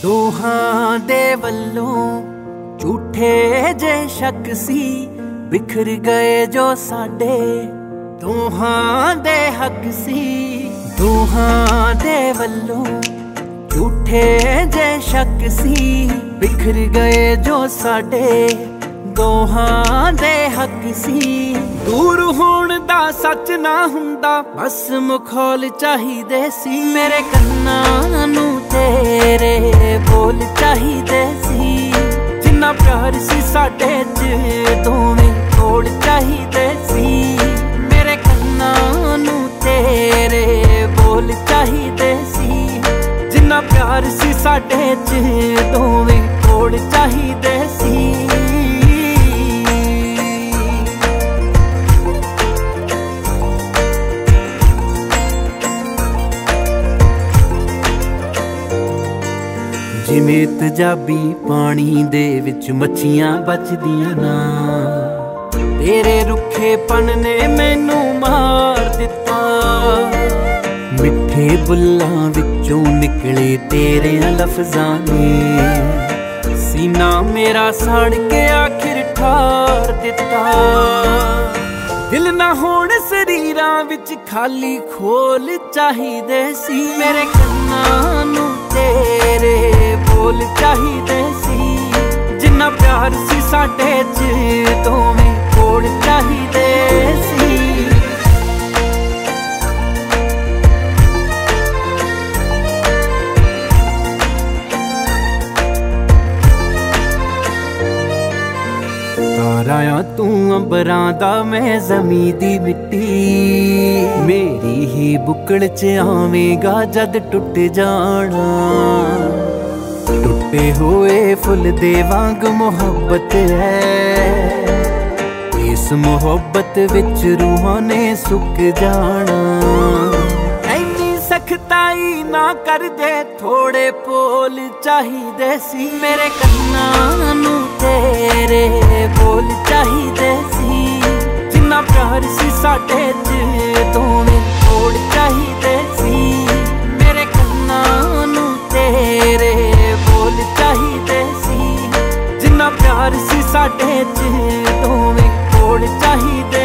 ਦੋਹਾਂ ਦੇ ਵੱਲੋਂ ਝੂਠੇ ਜੇ ਸ਼ੱਕ ਸੀ ਬਿਖਰ ਗਏ ਜੋ ਸਾਡੇ ਦੋਹਾਂ ਦੇ ਹੱਕ ਸੀ। ਦੋਹਾਂ ਦੇ ਵੱਲੋਂ ਝੂਠੇ ਜੇ ਸ਼ੱਕ ਸੀ ਬਿਖਰ ਗਏ ਜੋ ਸਾਡੇ ਦੋਹਾਂ ਦੇ ਹੱਕ ਸੀ। ਦੂਰ ਹੋਣ ਦਾ ਸੱਚ ਨਾ ਹੁੰਦਾ ਬਸ ਮਖੌਲ ਚਾਹੀਦੇ ਸੀ। ਮੇਰੇ ਕੰਨਾਂ ਨੂੰ ਤੇਰੇ ਬੋਲ ਚਾਹੀਦੇ ਸੀ। ਜਿੰਨਾ ਪਿਆਰ ਸੀ ਸਾਡੇ ਚ ਦੋਵੇਂ ਕੋਲ ਚਾਹੀਦੇ ਸੀ। ਮੇਰੇ ਕੰਨਾਂ ਨੂੰ ਤੇਰੇ ਬੋਲ ਚਾਹੀਦੇ ਸੀ। ਜਿੰਨਾ ਪਿਆਰ ਸੀ ਸਾਡੇ ਚ ਦੋਵੇਂ ਕੋਲ ਚਾਹੀਦੇ ਸੀ। ਜਿਵੇਂ ਤੇਜ਼ਾਬੀ ਪਾਣੀ ਦੇ ਵਿੱਚ ਮੱਛੀਆਂ ਬਚਦੀਆਂ ਨਾ ਤੇਰੇ ਰੁੱਖੇਪਨ ਨੇ ਮੈਨੂੰ ਮਾਰ ਦਿੱਤਾ। ਮਿੱਠੇ ਬੁੱਲਾਂ ਵਿੱਚੋਂ ਨਿਕਲੇ ਤੇਰਿਆਂ ਲਫ਼ਜ਼ਾਂ ਨੇ ਸੀਨਾ ਮੇਰਾ ਸੜ ਕੇ ਆਖਿਰ ਠਾਰ ਦਿੱਤਾ। ਦਿਲ ਨਾ ਹੋਣ ਸਰੀਰਾਂ ਵਿੱਚ ਖਾਲੀ ਖੋਲ ਚਾਹੀਦੇ ਸੀ। ਮੇਰੇ ਕੰਨਾਂ ਨੂੰ ਤੇਰੇ ਬੋਲ ਚਾਹੀਦੇ ਸੀ। ਜਿੰਨਾ ਪਿਆਰ ਸੀ ਸਾਡੇ ਚ ਦੋਵੇਂ ਕੋਲ ਚਾਹੀਦੇ ਸੀ। ਤਾਰਿਆਂ ਤੂੰ ਅੰਬਰਾਂ ਦਾ ਮੈਂ ਜ਼ਮੀਂ ਦੀ ਮਿੱਟੀ ਮੇਰੀ ਹੀ ਬੁੱਕਲ ਚ ਆਵੇਂਗਾ ਜਦ ਟੁੱਟ ਜਾਣਾ। ਟੁੱਟੇ ਹੋਏ ਫੁੱਲ ਦੇ ਵਾਂਗ ਮੁਹੱਬਤ ਹੈ ਇਸ ਮੁਹੱਬਤ ਵਿੱਚ ਰੂਹਾਂ ਨੇ ਸੁੱਕ ਜਾਣਾ। ਐਨੀ ਸਖਤਾਈ ਨਾ ਕਰਦੇ ਥੋੜੇ ਪੋਲ ਚਾਹੀਦੇ ਸੀ। ਮੇਰੇ ਕੰਨਾਂ ਨੂੰ ਤੇਰੇ ਬੋਲ ਚਾਹੀਦੇ ਸੀ। ਜਿੰਨਾ ਪਿਆਰ ਸੀ ਸਾਡੇ ਚ ਦੋਵੇਂ ਕੋਲ ਚਾਹੀਦੇ ਸੀ। ਮੇਰੇ ਕੰਨਾਂ ਨੂੰ ਤੇਰੇ ਬੋਲ ਚਾਹੀਦੇ ਸੀ। ਜਿੰਨਾ ਪਿਆਰ ਸੀ ਸਾਡੇ ਚ ਦੋਵੇਂ ਕੋਲ ਚਾਹੀਦੇ